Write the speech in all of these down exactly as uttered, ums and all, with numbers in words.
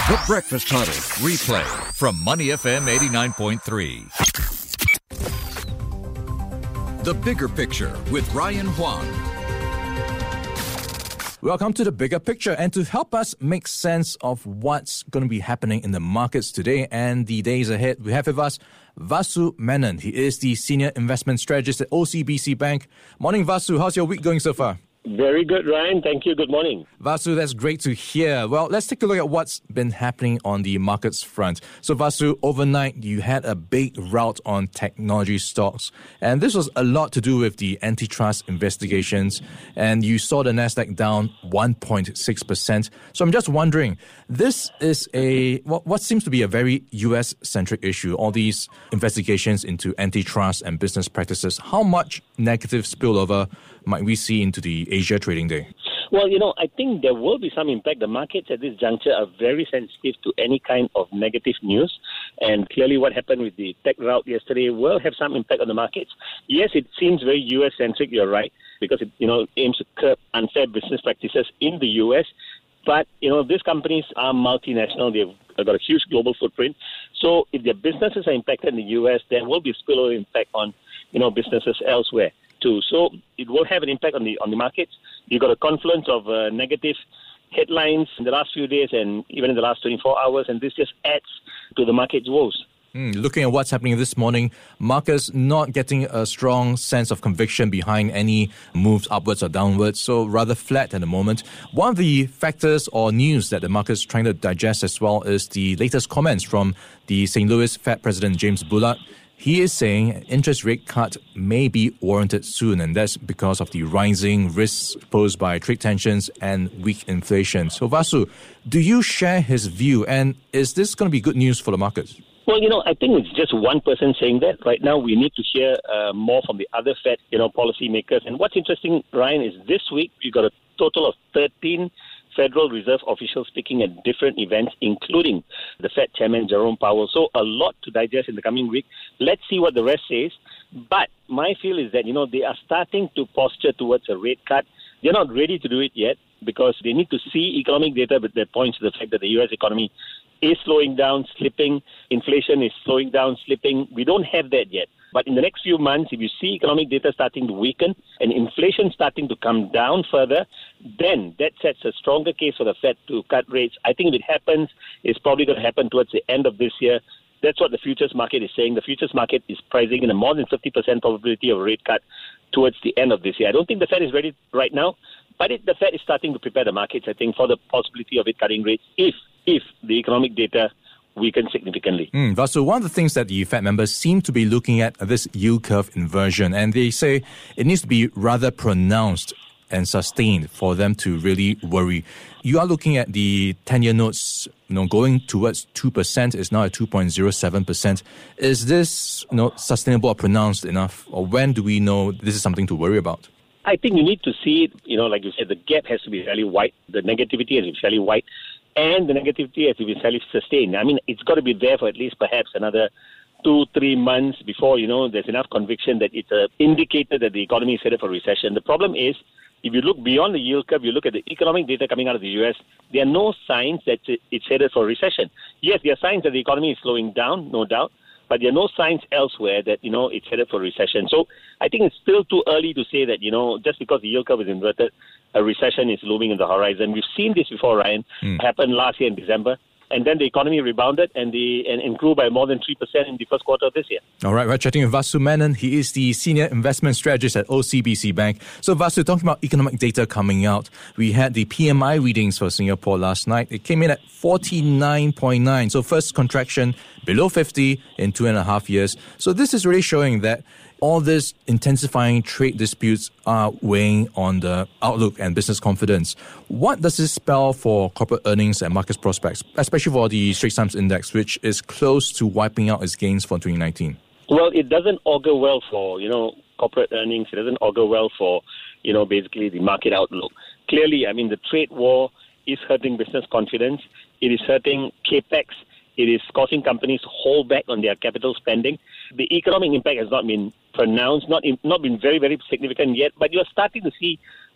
The Breakfast Huddle replay from Money F M eighty-nine point three. The Bigger Picture with Ryan Huang. Welcome to The Bigger Picture, and to help us make sense of what's going to be happening in the markets today and the days ahead, we have with us Vasu Menon. He is the Senior Investment Strategist at O C B C Bank. Morning, Vasu. How's your week going so far? Very good, Ryan. Thank you. Good morning. Vasu, that's great to hear. Well, let's take a look at what's been happening on the markets front. So, Vasu, overnight, you had a big rout on technology stocks. And this was a lot to do with the antitrust investigations. And you saw the Nasdaq down one point six percent. So I'm just wondering, this is a what, what seems to be a very U S-centric issue, all these investigations into antitrust and business practices. How much negative spillover might we see into the Asia trading day? Well, you know, I think there will be some impact. The markets at this juncture are very sensitive to any kind of negative news. And clearly what happened with the tech rout yesterday will have some impact on the markets. Yes, it seems very U S-centric, you're right, because it, you know, aims to curb unfair business practices in the U S. But, you know, these companies are multinational. They've got a huge global footprint. So if their businesses are impacted in the U S, there will be a spillover impact on, you know, businesses elsewhere too. So it will have an impact on the on the markets. You've got a confluence of uh, negative headlines in the last few days and even in the last twenty-four hours, and this just adds to the market's woes. Mm, looking at what's happening this morning, markets not getting a strong sense of conviction behind any moves upwards or downwards, so rather flat at the moment. One of the factors or news that the market's trying to digest as well is the latest comments from the Saint Louis Fed President James Bullard. He is saying an interest rate cut may be warranted soon, and that's because of the rising risks posed by trade tensions and weak inflation. So, Vasu, do you share his view, and is this going to be good news for the markets? Well, you know, I think it's just one person saying that. Right now, we need to hear uh, more from the other Fed, you know, policymakers. And what's interesting, Ryan, is this week we got a total of thirteen Federal Reserve officials speaking at different events, including the Fed Chairman Jerome Powell. So a lot to digest in the coming week. Let's see what the rest says. But my feel is that, you know, they are starting to posture towards a rate cut. They're not ready to do it yet because they need to see economic data that points to the fact that the U S economy is slowing down, slipping. Inflation is slowing down, slipping. We don't have that yet. But in the next few months, if you see economic data starting to weaken and inflation starting to come down further, then that sets a stronger case for the Fed to cut rates. I think if it happens, it's probably going to happen towards the end of this year. That's what the futures market is saying. The futures market is pricing in a more than fifty percent probability of a rate cut towards the end of this year. I don't think the Fed is ready right now, but it, the Fed is starting to prepare the markets, I think, for the possibility of it cutting rates if if the economic data weaken significantly. Mm, so one of the things that the Fed members seem to be looking at are this yield curve inversion, and they say it needs to be rather pronounced and sustained for them to really worry. You are looking at the ten-year notes, you know, going towards two percent. It's now at two point zero seven percent. Is this, you know, sustainable or pronounced enough? Or when do we know this is something to worry about? I think you need to see it, you know, like you said, the gap has to be fairly wide. The negativity has to be fairly wide. And the negativity has to be fairly sustained. I mean, it's got to be there for at least perhaps another two, three months before, you know, there's enough conviction that it's an indicator that the economy is headed for recession. The problem is, if you look beyond the yield curve, you look at the economic data coming out of the U S, there are no signs that it's headed for recession. Yes, there are signs that the economy is slowing down, no doubt, but there are no signs elsewhere that, you know, it's headed for recession. So I think it's still too early to say that, you know, just because the yield curve is inverted, a recession is looming in the horizon. We've seen this before, Ryan. Mm. It happened last year in December. And then the economy rebounded and, the, and, and grew by more than three percent in the first quarter of this year. All right, we're chatting with Vasu Menon. He is the Senior Investment Strategist at O C B C Bank. So Vasu, talking about economic data coming out, we had the P M I readings for Singapore last night. It came in at forty-nine point nine. So first contraction below fifty in two and a half years. So this is really showing that all these intensifying trade disputes are weighing on the outlook and business confidence. What does this spell for corporate earnings and market prospects, especially for the Straits Times Index, which is close to wiping out its gains for twenty nineteen? Well, it doesn't augur well for, you know, corporate earnings. It doesn't augur well for, you know, basically the market outlook. Clearly, I mean, the trade war is hurting business confidence. It is hurting capex. It is causing companies to hold back on their capital spending. The economic impact has not been pronounced, not in, not been very, very significant yet, but you're starting to see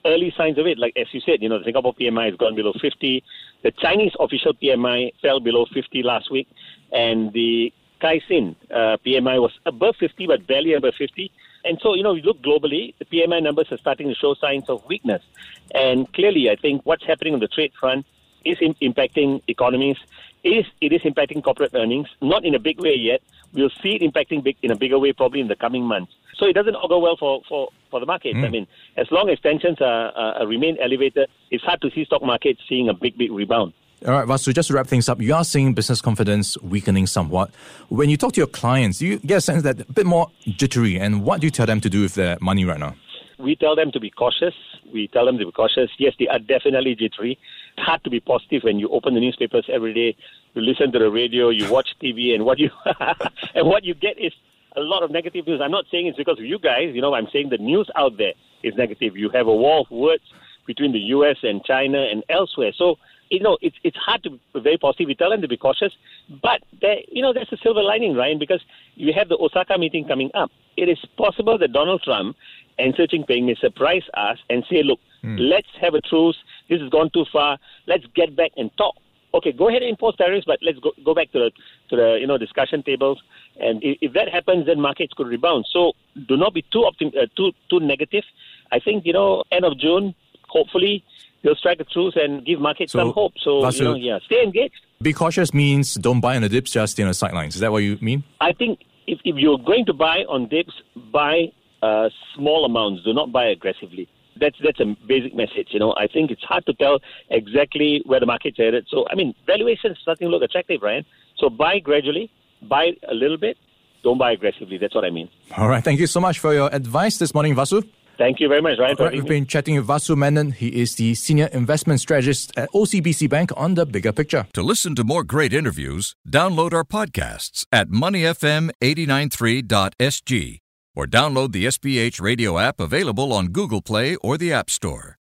early signs of it. Like, as you said, you know, the Singapore P M I has gone below fifty. The Chinese official P M I fell below fifty last week. And the Caixin uh, P M I was above fifty, but barely above fifty. And so, you know, you look globally, the P M I numbers are starting to show signs of weakness. And clearly, I think what's happening on the trade front is im- impacting economies. Is It is impacting corporate earnings, not in a big way yet. We'll see it impacting big in a bigger way probably in the coming months. So it doesn't all go well for, for, for the markets. Mm. I mean, as long as tensions are, uh, remain elevated, it's hard to see stock markets seeing a big, big rebound. All right, Vasu, just to wrap things up, you are seeing business confidence weakening somewhat. When you talk to your clients, do you get a sense that a bit more jittery, and what do you tell them to do with their money right now? We tell them to be cautious. We tell them to be cautious. Yes, they are definitely jittery. It's hard to be positive when you open the newspapers every day, you listen to the radio, you watch T V, and what you and what you get is a lot of negative news. I'm not saying it's because of you guys. You know, I'm saying the news out there is negative. You have a war of words between the U S and China and elsewhere. So, you know, it's it's hard to be very positive. We tell them to be cautious. But, there, you know, there's a silver lining, Ryan, because you have the Osaka meeting coming up. It is possible that Donald Trump and Xi Jinping may surprise us and say, look, mm. let's have a truce. This has gone too far. Let's get back and talk. Okay, go ahead and impose tariffs, but let's go, go back to the to the you know discussion tables. And if, if that happens, then markets could rebound. So do not be too optim- uh, too too negative. I think you know end of June, hopefully they'll strike a truce and give markets so, some hope. So Vasu, you know, yeah, stay engaged. Be cautious means don't buy on the dips, just stay on the sidelines. Is that what you mean? I think if if you're going to buy on dips, buy uh, small amounts. Do not buy aggressively. That's that's a basic message, you know. I think it's hard to tell exactly where the market's headed. So, I mean, valuation is starting to look attractive, Ryan. So buy gradually, buy a little bit, don't buy aggressively. That's what I mean. All right. Thank you so much for your advice this morning, Vasu. Thank you very much, Ryan. All right, we've been chatting with Vasu Menon. He is the Senior Investment Strategist at O C B C Bank on The Bigger Picture. To listen to more great interviews, download our podcasts at money f m eight nine three dot s g or download the S P H radio app available on Google Play or the App Store.